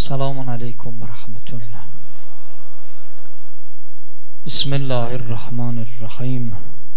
سلام علیکم و رحمت الله. بسم الله الرحمن الرحیم.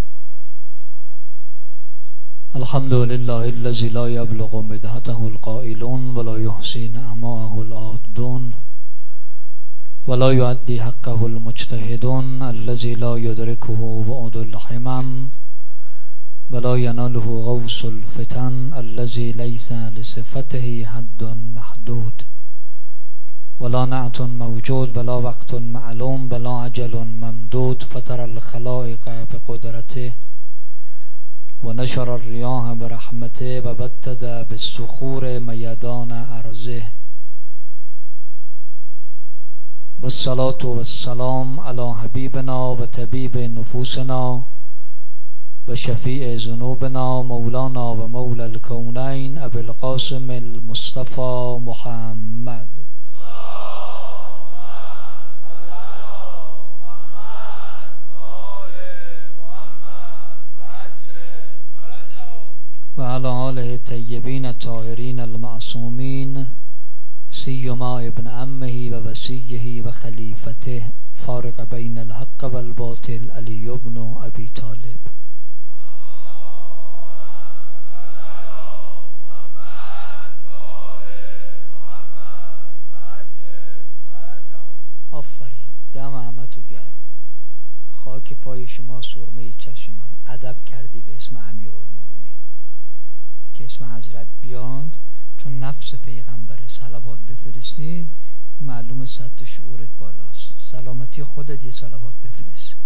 الحمد لله الذي لا يبلغ مدحته القائلون ولا يحصي نعماءه العادون ولا يؤدي حقه المجتهدون الذي لا يدركه بعد الحمم ولا يناله غوث الفتن الذي ليس لصفته حد محدود ولا نعت موجود ولا وقت معلوم ولا أجل ممدود فطر الخلائق بقدرته ونشر الرياح برحمته وبتد بالصخور ميدان أرضه والصلاة والسلام على حبيبنا وطبيب نفوسنا وشفيع ذنوبنا مولانا ومولى الكونين أبي القاسم المصطفى محمد وعلى آله الطيبين الطاهرين المعصومين سيما ابن عمه ووصيه وخليفته فارق بين الحق والباطل علي بن أبي طالب. آفرین، دم احمدتو گرم. خاک پای شما، سرمه چشم من. ادب کردی به اسم امیرالمومنین که اسم حضرت بیاد، چون نفس پیغمبره. صلوات بفرستید معلوم سطح شعورت بالاست. سلامتی خودت یه صلوات بفرست.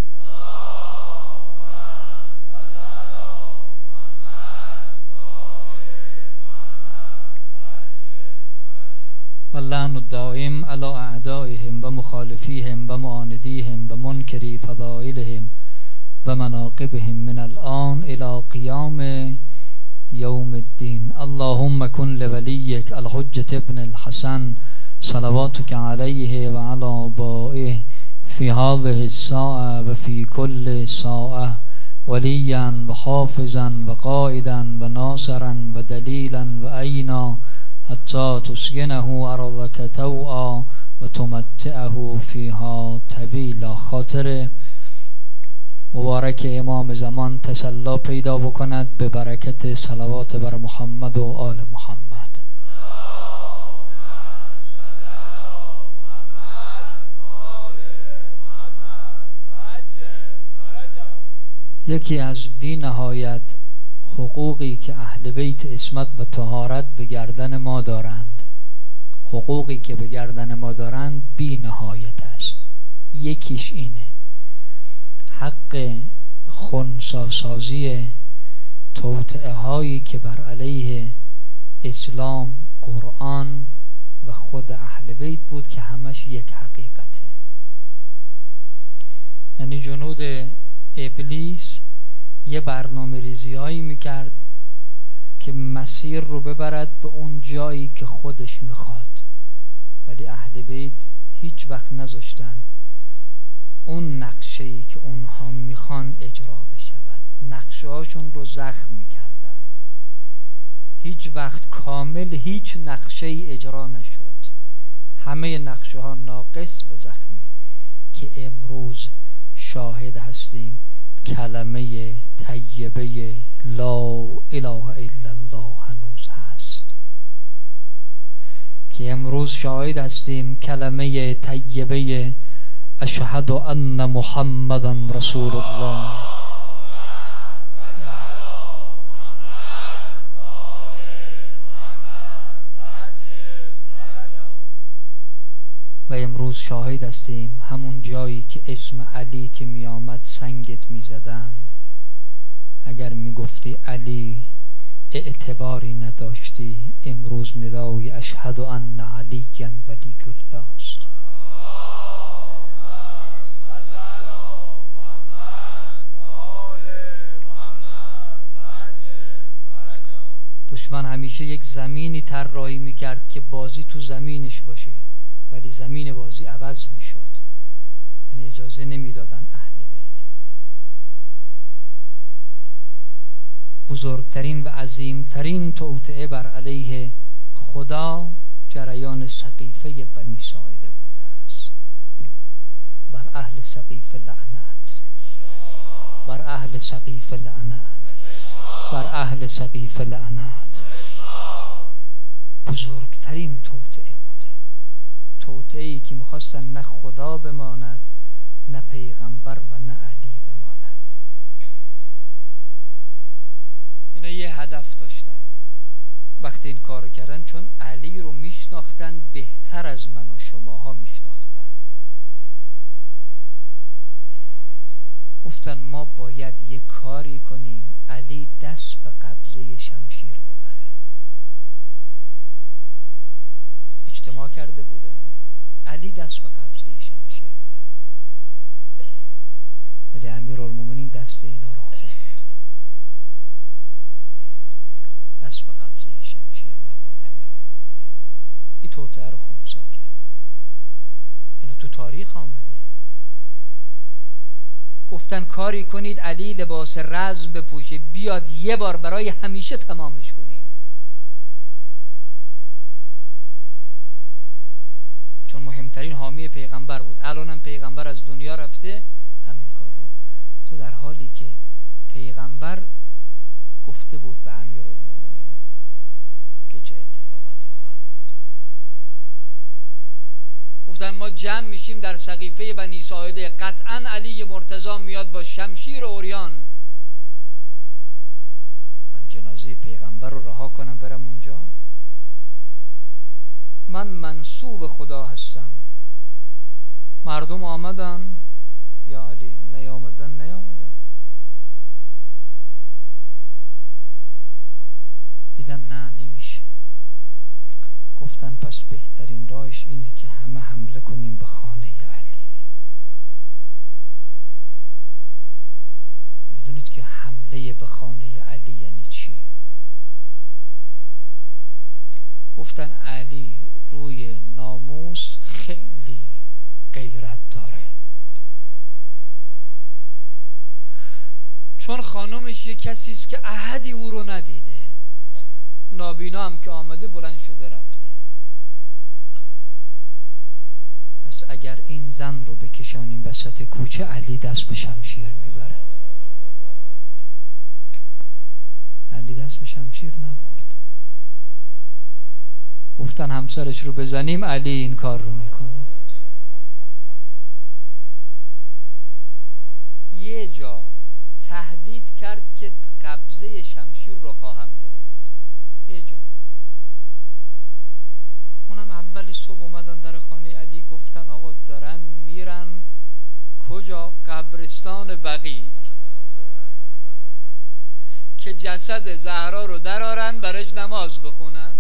واللعن الدائم على أعدائهم ومخالفيهم ومعانديهم ومنكري فضائلهم ومناقبهم من الآن إلى قيام يوم الدين. اللهم كن لوليك الحجة ابن الحسن صلواتك عليه وعلى آبائه في هذه الساعة وفي كل ساعة وليا وحافظا وقائدا وناصرا ودليلا وأينا حتى تسكنه أرضك توعا وتمتعه فيها طويلا. خاطر مبارک امام زمان تسلا پیدا بکند به برکت صلوات بر محمد و آل محمد. یکی از بی نهایت حقوقی که اهل بیت عصمت و طهارت به گردن ما دارند، حقوقی که به گردن ما دارند بی نهایت است. یکیش اینه حق خنثی‌سازی توطئه هایی که بر علیه اسلام، قرآن و خود اهل بیت بود که همش یک حقیقته. یعنی جنود ابلیس یه برنامه ریزی هایی میکرد که مسیر رو ببرد به اون جایی که خودش میخواد، ولی اهل بیت هیچ وقت نذاشتن اون نقشه‌ای که اونها میخوان اجرا بشود. نقشه هاشون رو زخم میکردند. هیچ وقت کامل هیچ نقشه‌ای اجرا نشد. همه نقشه ها ناقص و زخمی که امروز شاهد هستیم کلمه طیبه لا اله الا الله هنوز هست. که امروز شاهد هستیم کلمه طیبه اشهد ان محمدا رسول الله. و امروز شاهد هستیم همون جایی که اسم علی که می آمد سنگت می زدند. اگر می گفتی علی اعتباری نداشتی. امروز ندای اشهد ان علی ولی الله است. دشمن همیشه یک زمینی طراحی میکرد که بازی تو زمینش باشه، ولی زمین بازی عوض میشد. یعنی اجازه نمیدادن اهل بیت. بزرگترین و عظیمترین توطئه بر علیه خدا جریان سقیفه بنی ساعده بوده است. بر اهل سقیفه لعنت، بر اهل سقیفه لعنت، بر اهل سقیفه لعنت. بزرگترین توطئه بوده، توطئه‌ای که میخواستن نه خدا بماند، نه پیغمبر و نه علی بماند. اینا یه هدف داشتن وقتی این کارو کردن، چون علی رو میشناختن بهتر از من و شماها میشناختن. گفتن ما باید یه کاری کنیم علی دست به قبضه شمشیر ببره. اجتماع کرده بودن علی دست به قبضه شمشیر ببره، ولی امیرالمومنین دست اینا رو خوند، دست به قبضه شمشیر نبرد. امیرالمومنین این توطئه رو خنثی کرد. اینا تو تاریخ آمده. گفتن کاری کنید علی لباس رزم بپوشه، بیاد یه بار برای همیشه تمامش کنیم. چون مهمترین حامی پیغمبر بود. الانم پیغمبر از دنیا رفته، همین کار رو تو در حالی که پیغمبر گفته بود به امیرالمومنین که چه اتفاقاتی خواهد بود. گفتن ما جمع میشیم در سقیفه بنی ساعده، قطعا علی مرتضی میاد با شمشیر عریان. من جنازه پیغمبر رو رها کنم برم اونجا؟ من منسوب خدا هستم. مردم آمدن یا علی، نیامدن. دیدن نه نمیشه. گفتن پس بهترین راهش اینه که همه حمله کنیم به خانه علی. میدونید که حمله به خانه علی یعنی چی؟ گفتن علی روی ناموس خیلی غیرت داره، چون خانمش یه کسی است که احدی او رو ندیده. نابینا هم که آمده بلند شده رفته. پس اگر این زن رو بکشانیم وسط کوچه، علی دست به شمشیر میبره. علی دست به شمشیر نبرد. گفتن همسرش رو بزنیم، علی این کار رو میکنه. یه جا تهدید کرد که قبضه شمشیر رو خواهم گرفت. یه جا اونم اول صبح اومدن در خانه علی، گفتن آقا دارن میرن کجا؟ قبرستان بقیع، که جسد زهرا رو درارن برش نماز بخونن.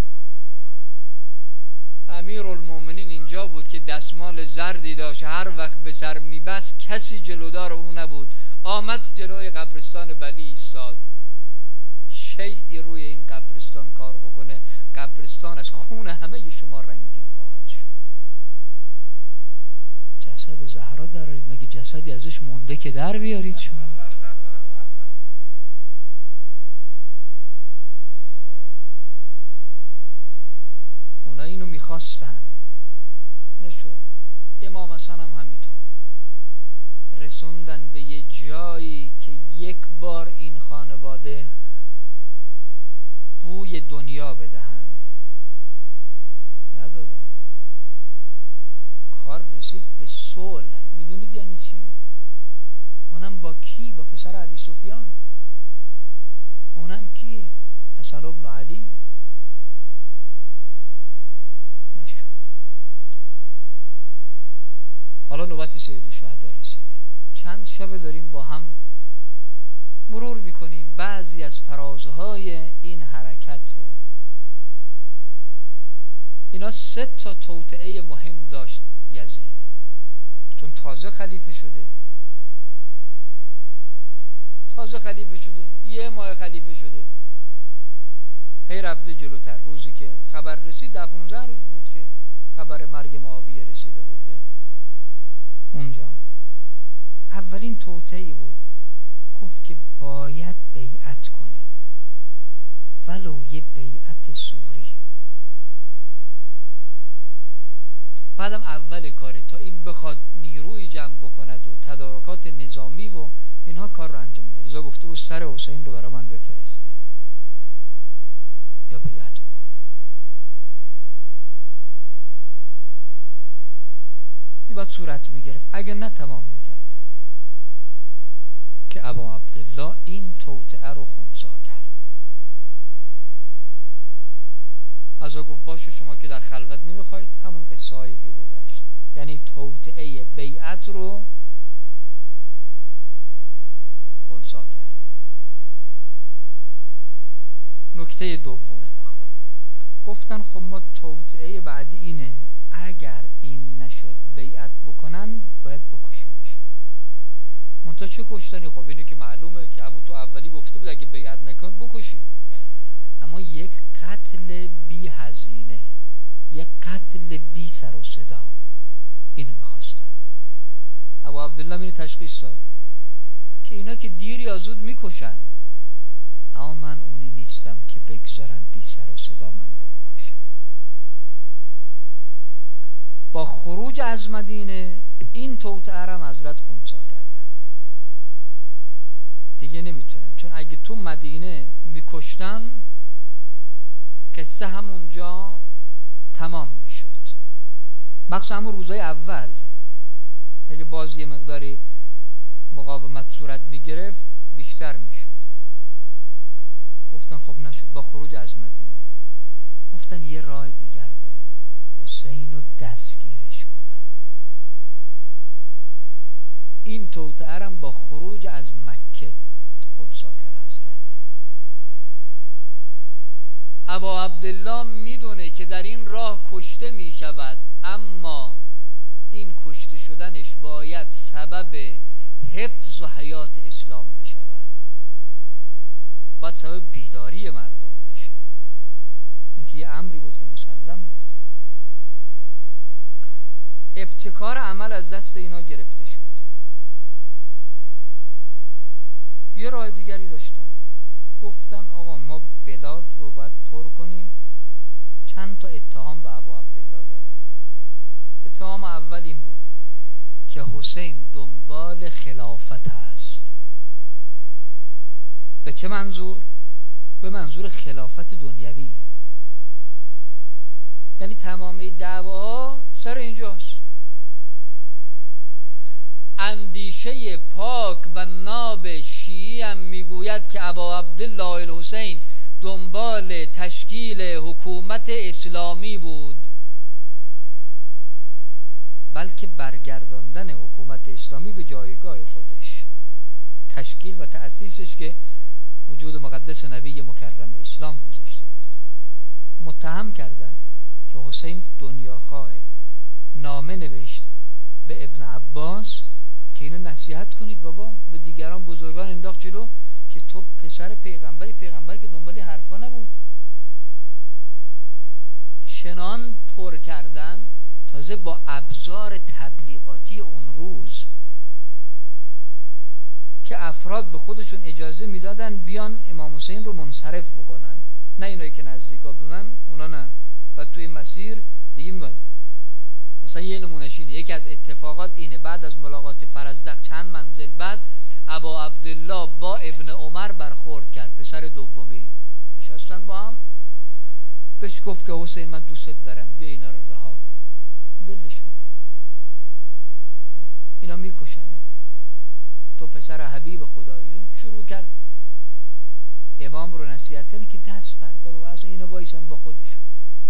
امیرالمومنین اینجا بود که دستمال زردی داشت، هر وقت به سر میبست کسی جلودار او نبود. آمد جلوی قبرستان بقیع ایستاد. شیعی روی این قبرستان کار بکنه، قبرستان از خون همه شما رنگین خواهد شد. جسد زهرا درارید، مگه جسدی ازش مونده که در بیارید شما؟ اونا اینو میخواستن، نشد. امام حسن هم همینطور. رسوندن به یه جایی که یک بار این خانواده بوی دنیا بدهند، ندادن. کار رسید به صلح. میدونید یعنی چی؟ اونم با کی؟ با پسر ابی سفیان. اونم کی؟ حسن ابن علی. نشد. حالا نوبت سید الشهدا رسیده. چند شب داریم با هم مرور میکنیم بعضی از فرازهای این حرکت رو. اینا 3 توطئه مهم داشت یزید، چون تازه خلیفه شده، یه ماه خلیفه شده، هی رفته جلوتر. روزی که خبر رسید 15 روز بود که خبر مرگ معاویه رسیده بود به اونجا. اولین توطئه‌ای بود، گفت که باید بیعت کنه، ولو یه بیعت سوری. بعدم اول کاره تا این بخواد نیروی جمع بکند و تدارکات نظامی و اینها کار رو انجام میده. لذا گفته بود سر حسین رو برای من بفرستید یا بیعت بکنم. این باید صورت میگرفت، اگر نه تمام میکردن که ابا عبدالله این توطئه رو خنثی کرد. ازا گفت باشه شما که در خلوت نمیخواید، همون قصه هایی که گذشت، یعنی توطئه بیعت رو خنثی کرد. نکته دوم گفتن خب ما توطئه بعدی اینه اگر این نشد بیعت بکنن باید بکشیمش. منتها چه کشتنی؟ خب اینه که معلومه که همون تو اولی گفته بود اگه بیعت نکنید بکشید، اما یک قتل بی هزینه، یک قتل بی سر و صدا، اینو میخواستن. ابو عبدالله اینو تشخیص داد که اینا که دیر یا زود میکشن، اما من اونی نیستم که بگذارن بی سر و صدا من رو بکشن. با خروج از مدینه این توطئه را حضرت خنثی کردن، دیگه نمیتونن، چون اگه تو مدینه میکشتن قصه همونجا تمام میشد. مخصوصا همون روزای اول اگه باز یه مقداری مقاومت صورت میگرفت بیشتر میشد. گفتن خب نشد. با خروج از مدینه گفتن یه راه دیگر داریم، حسین رو دستگیرش کنن. این توطئه را با خروج از مکه خنثی کرد حضرت. ابا عبدالله میدونه که در این راه کشته میشود، اما این کشته شدنش باید سبب حفظ و حیات اسلام بشود، باید سبب بیداری مردم بشه. این که یه امری بود که مسلم بود. ابتکار عمل از دست اینا گرفته شد. یه راه دیگری داشتن، گفتن آقا ما بلاد رو باید پر کنیم. چند تا اتهام به ابو عبدالله زدن. اتهام اول این بود که حسین دنبال خلافت است. به چه منظور؟ به منظور خلافت دنیوی، یعنی تمامی دعواها سر اینجاست. اندیشه پاک و ناب شیعی هم میگوید که ابا عبدالله الحسین دنبال تشکیل حکومت اسلامی بود، بلکه برگرداندن حکومت اسلامی به جایگاه خودش، تشکیل و تأسیسش که وجود مقدس نبی مکرم اسلام گذاشته بود. متهم کردن که حسین دنیاخواه، نامه نوشت به ابن عباس که اینو نصیحت کنید بابا، به دیگران بزرگان انداخت جلو که تو پسر پیغمبری که دنبال حرفا نبود. چنان پر کردن، تازه با ابزار تبلیغاتی اون روز که افراد به خودشون اجازه میدادن بیان امام حسین رو منصرف بکنن، نه اینایی که نزدیکا بودن اونا نه. بعد توی مسیر دیگه میاد. مثلا یه نمونهش اینه، یکی از اتفاقات اینه، بعد از ملاقات فرزدق چند منزل بعد ابا عبدالله با ابن عمر برخورد کرد، پسر دومی، نشستن با هم، بهش گفت که حسین من دوست دارم، بیا اینا رو رها کن، ولشون کن، اینا میکشنه، تو پسر حبیب خداییون. شروع کرد امام رو نصیحت کردن که دست بردار و اصلا اینا وایسن با خودشون.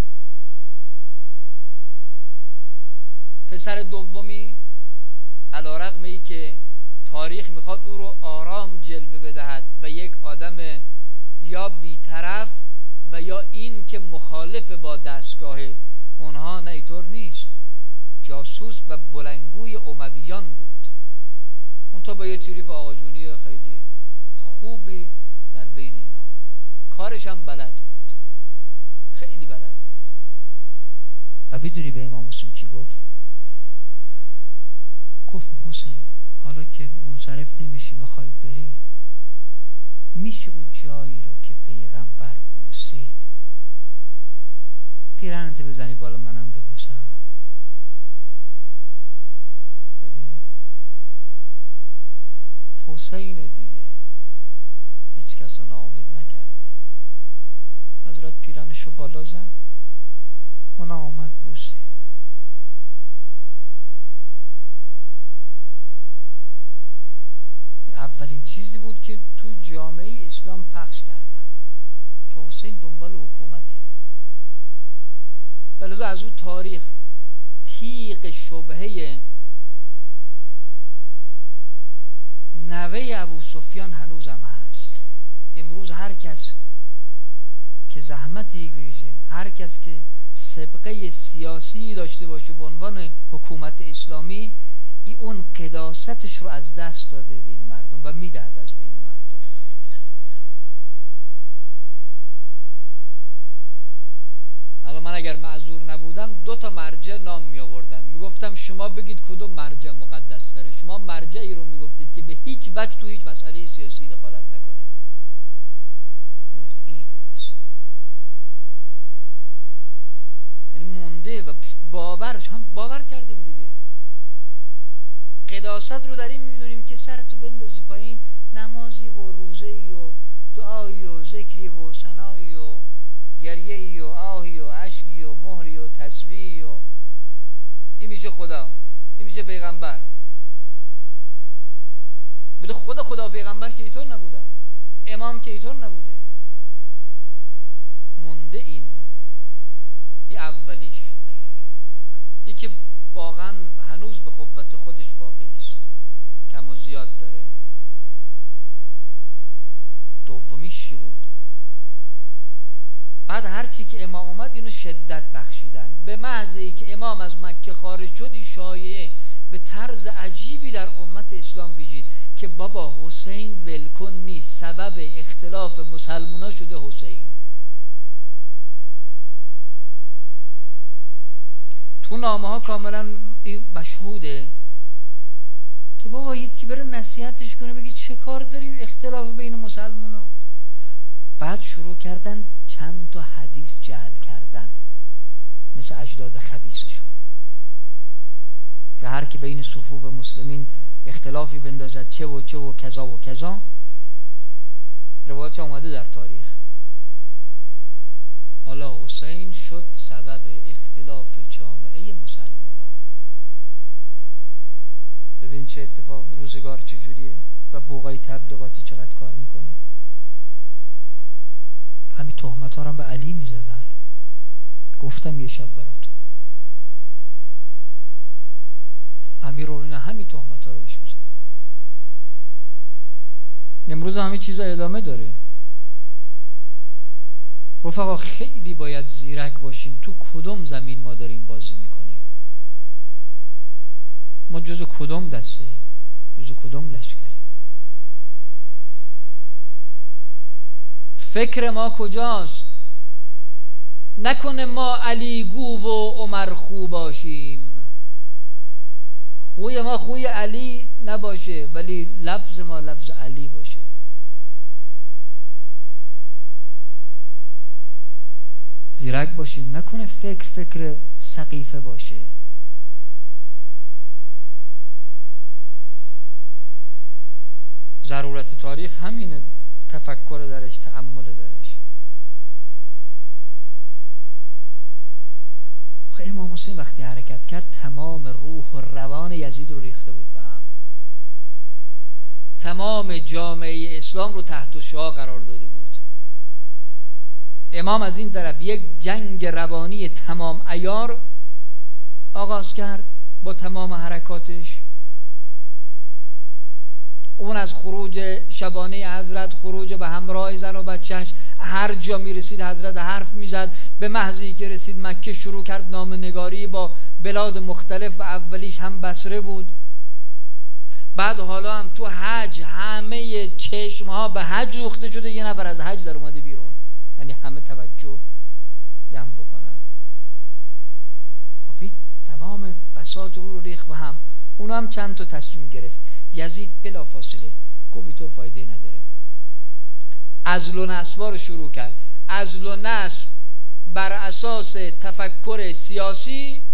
پسر دومی علیرغم ای که تاریخ میخواد او رو آرام جلوه بدهد و یک آدم یا بیطرف و یا این که مخالف با دستگاه اونها، نه اینطور نیست، جاسوس و بلنگوی امویان بود. اون تا با یه تریپ آقاجونی خیلی خوبی در بین اینا، کارش هم بلد بود، خیلی بلد بود. و بدونی به امام حسین چی گفت؟ گفت حسین حالا که منصرف نمیشی میخوای بری، میشه اون جایی رو که پیغمبر بوسید پیرهنت بزنی بالا منم ببوسم؟ حسین دیگه، هیچ کس رو ناامید نکرده. حضرت پیرنشو بالا زد، اونا آمد بوسید. اولین چیزی بود که تو جامعه اسلام پخش کردن که حسین دنبال حکومته. ولی از اون تاریخ تیغ شبهه نوه ابو سفیان هنوزم هست. امروز هر کس که زحمتی بکشه، هر کس که سابقه سیاسی داشته باشه به عنوان حکومت اسلامی، اون قداستش رو از دست داده بین مردم و میدهد از بین مردم. الان من اگر معذور نبودم 2 مرجع نام می آوردم، میگفتم شما بگید کدوم مرجع مقدس تره. شما مرجعی رو میگفتید که به هیچ وجه تو هیچ مسئله سیاسی دخالت نکنه، میگفت ای درست. یعنی مونده و باور کردیم دیگه. قداست رو در این میدونیم که سرتو بندازی پایین، نمازی و روزه‌ای و دعایی و ذکری و ثنایی و گریه‌ای و آهی و اشکی و مهری و تسبیحی و این میشه خدا، این میشه پیغمبر. بله خدا پیغمبر که اینطور نبودن، امام که اینطور نبوده. مونده این اولیش، این که واقعا هنوز به قوت خودش باقی است، کم و زیاد داره. دومیش چی بود؟ بعد هرچی که امام اومد اینو شدت بخشیدن. به محض که امام از مکه خارج شد، این شایعه به طرز عجیبی در امت اسلام پیچید که بابا حسین ولکن نیست، سبب اختلاف مسلمونا شده حسین. تو نامه ها کاملا مشهوده که بابا یکی بره نصیحتش کنه، بگی چه کار داری اختلاف بین مسلمونا. بعد شروع کردن چند تا حدیث جعل کردن مثل اجداد خبیثشون که هر کی بین صفوف مسلمین اختلافی بندازد چه و چه و کذا و کذا. روایت اومده در تاریخ. حالا حسین شد سبب اختلاف جامعه مسلمانا. ببین چه اتفاق، روزگار چجوریه و بوقای تبلیغاتی چقدر کار میکنه. همین تهمت ها رو به علی میزدن. گفتم یه شب براتون امیرالمومنین همین تهمت ها رو بهش میزدن. امروز همین چیزا ادامه داره. رفقا خیلی باید زیرک باشیم تو کدوم زمین ما داریم بازی میکنیم. ما جزو کدوم دسته ایم، جزو کدوم لشکریم. فکر ما کجاست؟ نکنه ما علی گو و عمر خو باشیم. خوی ما خوی علی نباشه ولی لفظ ما لفظ علی باشه. زیرک باشیم، نکنه فکر سقیفه باشه. ضرورت تاریخ همینه، تفکر درش، تأمل درش. امام حسین وقتی حرکت کرد تمام روح و روان یزید رو ریخته بود به هم، تمام جامعه اسلام رو تحت شعاع قرار داده بود. امام از این طرف یک جنگ روانی تمام عیار آغاز کرد با تمام حرکاتش. اون از خروج شبانه حضرت، خروج به همراه زن و بچهش، هر جا می رسید حضرت حرف می زد. به محضی که رسید مکه شروع کرد نامه‌نگاری با بلاد مختلف و اولیش هم بصره بود. بعد حالا هم تو حج همه چشمها به حج دوخته شده، یه نفر از حج در اومده بیرون، یعنی همه توجه جمع بکنن. خب تمام بساط او رو ریخت به هم. اونو هم چند تا تصمیم گرفت. یزید بلا فاصله گفت اینطور فایده نداره، عزل و نصب رو شروع کرد. عزل و نصب بر اساس تفکر سیاسی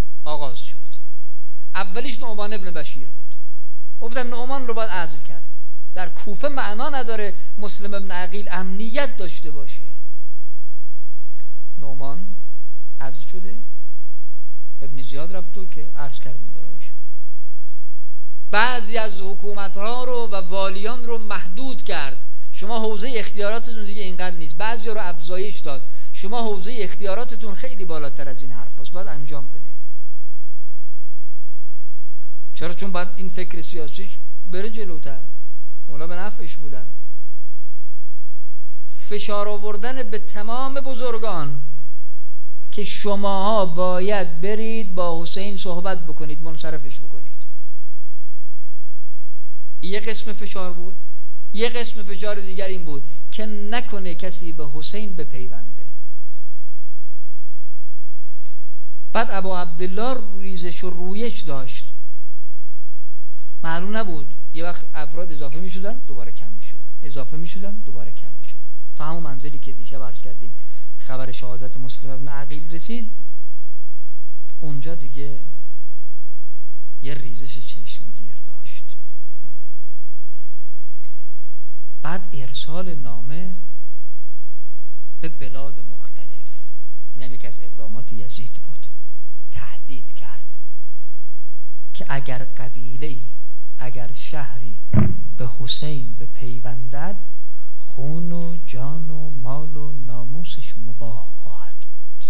آغاز شد. اولیش نعمان ابن بشیر بود. گفتن نعمان رو باید عزل کرد. در کوفه معنا نداره مسلم ابن عقیل امنیت داشته باشه. نعمان عزل شده، ابن زیاد رفت تو که عرض کردیم برایشون. بعضی از حکومت‌ها رو و والیان رو محدود کرد، شما حوزه اختیاراتتون دیگه اینقدر نیست. بعضی رو افزایش داد، شما حوزه اختیاراتتون خیلی بالاتر از این حرف هست، باید انجام بدید. چرا؟ چون باید این فکر سیاسیش بره جلوتر، اونا به نفعش بودن. فشار آوردن به تمام بزرگان که شماها باید برید با حسین صحبت بکنید، منصرفش بکنید. یه قسم فشار بود. یه قسم فشار دیگر این بود که نکنه کسی به حسین بپیونده. بعد ابو عبدالله ریزش و رویش داشت، معلوم نبود، یه وقت افراد اضافه می شدن دوباره کم می شدن، اضافه می شدن دوباره کم می شدن، تا همون منزلی که دیشب عرض کردیم خبر شهادت مسلم ابن عقیل رسید. اونجا دیگه یه ریزش چشمگیر داشت. بعد ارسال نامه به بلاد مختلف، این هم یکی از اقدامات یزید بود. تهدید کرد که اگر قبیله‌ای، اگر شهری به حسین بپیوندد، خون و جان و مال و ناموسش مباح خواهد بود.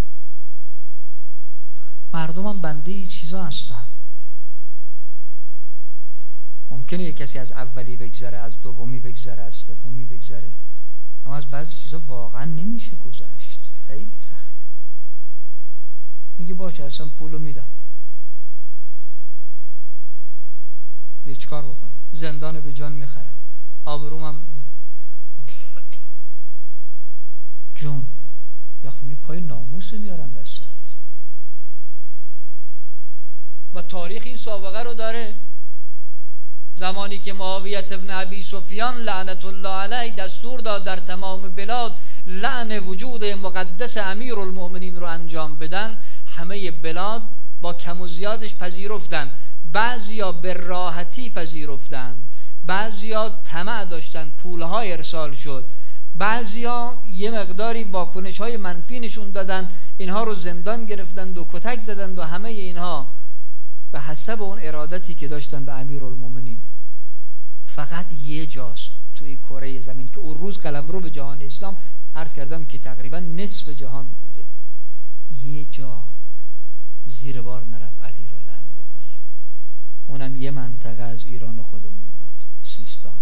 مردم هم بنده ای چیزا هستن. ممکنه یک کسی از اولی بگذره، از دومی بگذره، از سومی بگذره، اما از بعضی چیزا واقعا نمیشه گذشت. خیلی سخته. میگه باشه اصلا پولو میدم، بیا چیکار بکنم؟ زندان به جان میخرم، آبرومم جون، یا خیلی پای ناموس میارم وسط. و تاریخ این سابقه رو داره. زمانی که معاویه ابن ابی سفیان لعنت الله علیه دستور داد در تمام بلاد لعن وجود مقدس امیرالمؤمنین رو انجام بدن، همه بلاد با کم و زیادش پذیرفتن. بعضیا به راحتی پذیرفتن، بعضیا طمع داشتن، پولهای ارسال شد، بعضیا یه مقداری واکنش‌های منفی نشون دادن، اینها رو زندان گرفتند و کتک زدند و همه اینها به حسب اون ارادتی که داشتن به امیرالمومنین. فقط یه جاست توی کره زمین که اون روز قلمرو به جهان اسلام، عرض کردم که تقریبا نصف جهان بوده، یه جا زیر بار نرفت علی رو لعن بکنه. اونم یه منطقه از ایران خودمون بود، سیستان.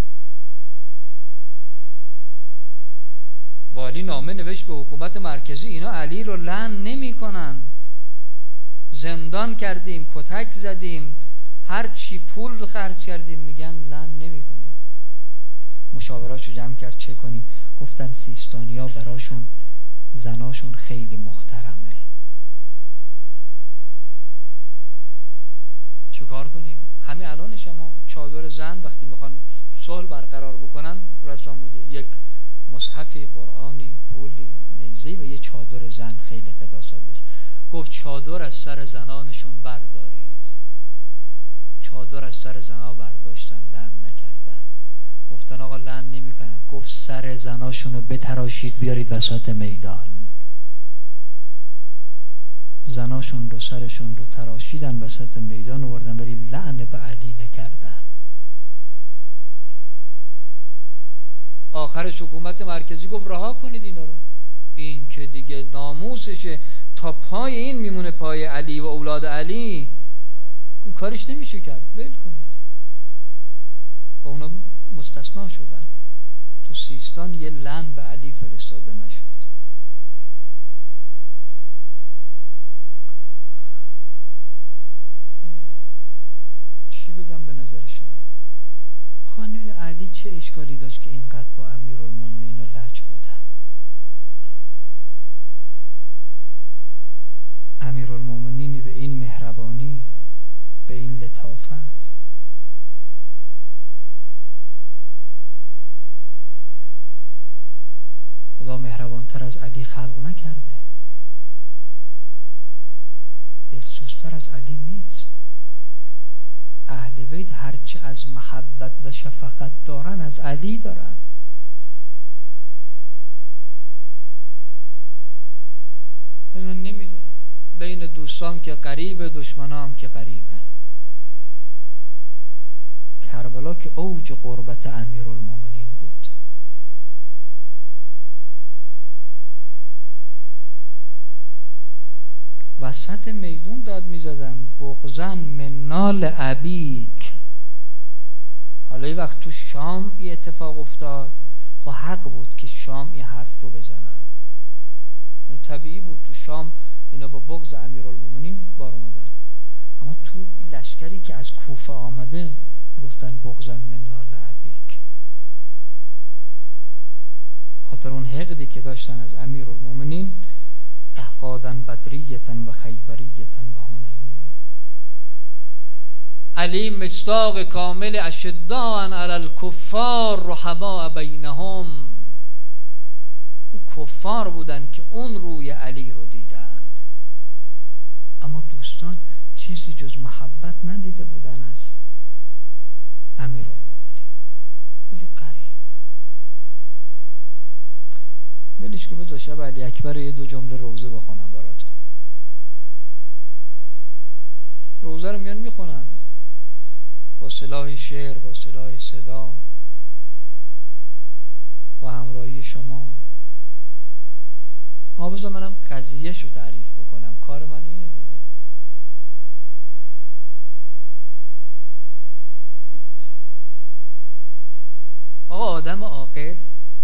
والی نامه نوشت به حکومت مرکزی اینا علی رو لعن نمی کنن، زندان کردیم، کتک زدیم، هر چی پول خرج کردیم، میگن لعن نمی کنیم. مشاوراشو جمع کرد چه کنیم؟ گفتن سیستانیا براشون زناشون خیلی محترمه، چیکار کنیم؟ همین الانش هم چادر زن وقتی میخوان صلح برقرار بکنن، رسما بوده یک مصحفی، قرآنی، پولی، نیزه‌ای و یه چادر زن خیلی قداست داشت. گفت چادر از سر زنانشون بردارید. چادر از سر زنا برداشتن، لعن نکردن. گفتن آقا لعن نمیکنن. گفت سر زناشون رو بتراشید بیارید وسط میدان. زناشون رو سرشون رو تراشیدن وسط میدان آوردن، ولی لعن به علی نکردن. آخرش حکومت مرکزی گفت رها کنید اینا رو، این که دیگه ناموسشه، تا پای این میمونه، پای علی و اولاد علی، کارش نمیشه کرد، ول کنید. و اونا مستثنا شدن. تو سیستان یه لعن به علی فرستاده نشد. نمیدونم چی بگم به نظر شما. خانم علی چه اشکالی داشت که اینقدر با امیرالمومنین لج بودن؟ امیرالمومنین به این مهربانی، به این لطافت، خدا مهربانتر از علی خلق نکرده، دلسوزتر از علی نیست. اهل بیت هرچی از محبت و شفقت دارن از علی دارن. من نمیدونم، بین دوستام که قریبه، دشمنام که قریبه. کربلا که اوج قربت امیرالمومنین بود. وسط میدون داد میزدن بغضن منال ابیک. حالا یه وقت تو شام یه اتفاق افتاد، خب حق بود که شام این حرف رو بزنن، طبیعی بود تو شام اینا با بغض امیرالمومنین بار اومدن. اما تو لشکری که از کوفه آمده گفتن بغضن منال ابیک، خاطر اون حقدی که داشتن از امیرالمومنین، احقادا بدریتا و خیبریتا و هنینیه. علی مصداق کامل اشداء علی الکفار رحماء بینهم. او کفار بودن که اون روی علی رو دیدند، اما دوستان چیزی جز محبت ندیده بودن از امیرالمومنین. ولی قریب ولیش که بذار شب علی اکبر یه دو جمله روزه بخونم براتون. روزه رو میان میخونن با سلاح شعر، با سلاح صدا، با همراهی شما. بذار منم قضیه شو تعریف بکنم، کار من اینه دیگه. آقا آدم عاقل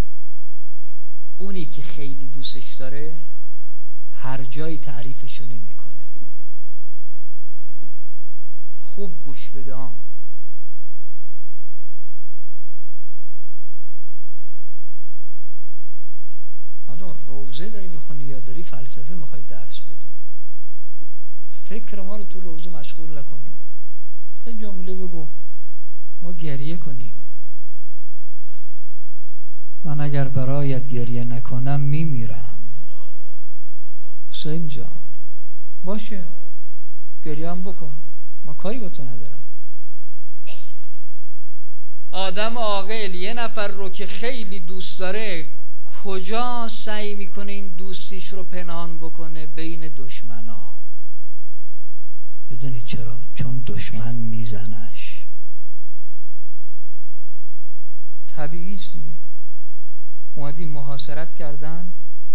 اونی که خیلی دوستش داره هر جایی تعریفشو نمیکنه. خوب گوش بده ها. آجان روزه داری میخونی یا داری فلسفه میخوای درس بدی؟ فکر ما رو تو روزه مشغول نکن. یه جمله بگو ما گریه کنیم. من اگر برایت گریه نکنم میمیرم. حسین جان باشه گریه هم بکن، من کاری با تو ندارم. آدم عاقل یه نفر رو که خیلی دوست داره کجا سعی میکنه این دوستیش رو پنهان بکنه؟ بین دشمنا. بدونی چرا؟ چون دشمن میزنش. طبیعی است دیگه. اومدیم محاصرت کردن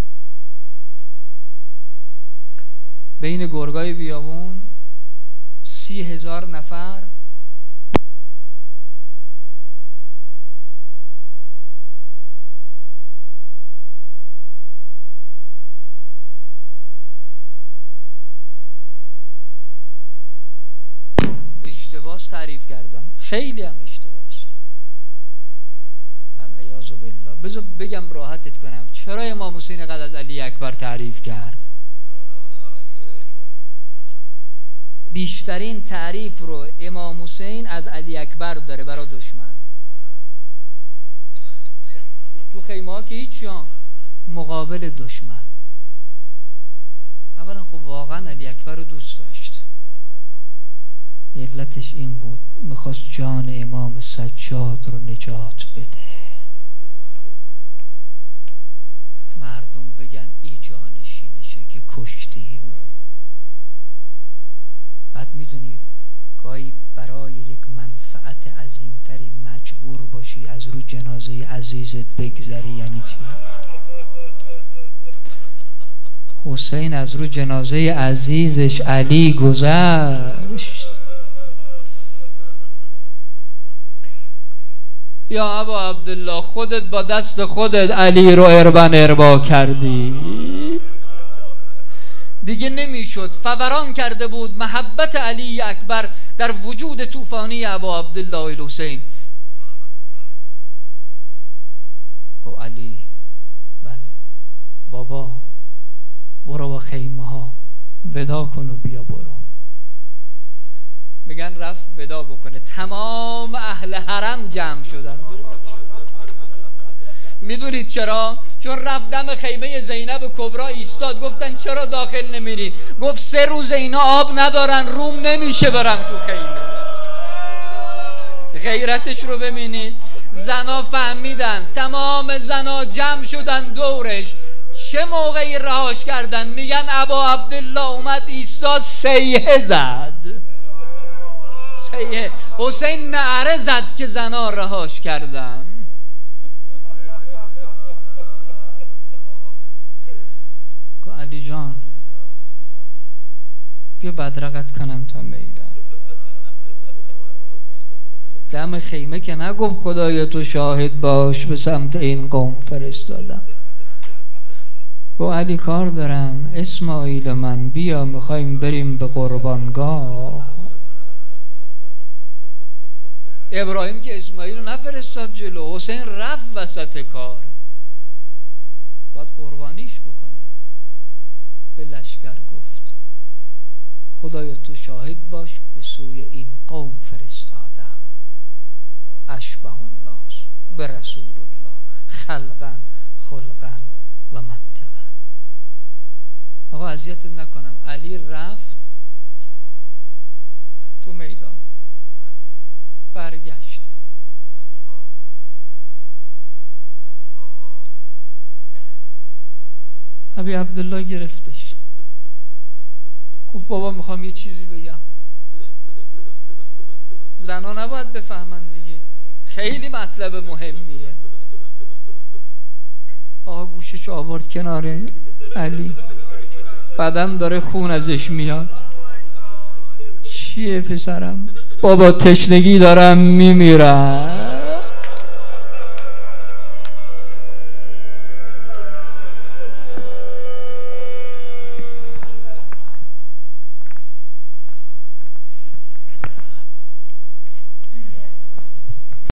بین گرگای بیابون، 30,000 نفر اشتباس تعریف کردن، خیلی هم اشتباس. العیاذ بالله. بذار بگم راحتت کنم چرا امام حسین قد از علی اکبر تعریف کرد. بیشترین تعریف رو امام حسین از علی اکبر داره برای دشمن. تو خیمه ها که هیچ مقابل دشمن. اولا خب واقعا علی اکبر رو دوست داشت. علتش این بود میخواست جان امام سجاد رو نجات بده. مردم بگن ای جانشینشه که کشتیم. بعد میدونی گاهی برای یک منفعت عظیمتری مجبور باشی از رو جنازه عزیزت بگذری. یعنی چی؟ حسین از رو جنازه عزیزش علی گذشت. یا ابا عبدالله خودت با دست خودت علی رو اربا کردی. دیگه نمیشد. فوران کرده بود محبت علی اکبر در وجود طوفانی ابا عبدالله الحسین. گو علی بله بابا برو با خیمه ها ودا کن و بیا برو. میگن رفت ودا بکنه، تمام اهل حرم جمع شدن. میدونید چرا؟ چون رفت دم خیمه زینب کبرا ایستاد. گفتن چرا داخل نمیرید؟ گفت 3 روز اینا آب ندارن، روم نمیشه برم تو خیمه. غیرتش رو ببینید. زنا فهمیدن، تمام زنا جمع شدن دورش. چه موقعی رهاش کردن؟ میگن ابا عبدالله اومد عیسی سیحه زد. سیحه. حسین نعره زد که زنا رهاش کردن. گفت علی جان بیا بدرقت کنم تا میدان. دم خیمه که نگفت خدایا تو شاهد باش به سمت این قوم فرستادم. گفت علی کار دارم، اسماعیل من بیا میخوایم بریم به قربانگاه. ابراهیم که اسماعیل رو نفرستاد جلو، حسین رفت وسط کار، باید قربانیش بکنه. به لشکر گفت خدایا تو شاهد باش به سوی این قوم فرستادم. اشبه الناس به رسول الله خلقا خلقا و منطقا. آقا اذیتت نکنم، علی رفت تو میدان، برگشت. ابی عبدالله گرفتش، گفت بابا میخوام یه چیزی بگم. زنا نباید بفهمن دیگه، خیلی مطلب مهمیه. آقا گوشش آورد کنار علی، بدن داره خون ازش میاد. چیه پسرم؟ بابا تشنگی دارم میمیرم.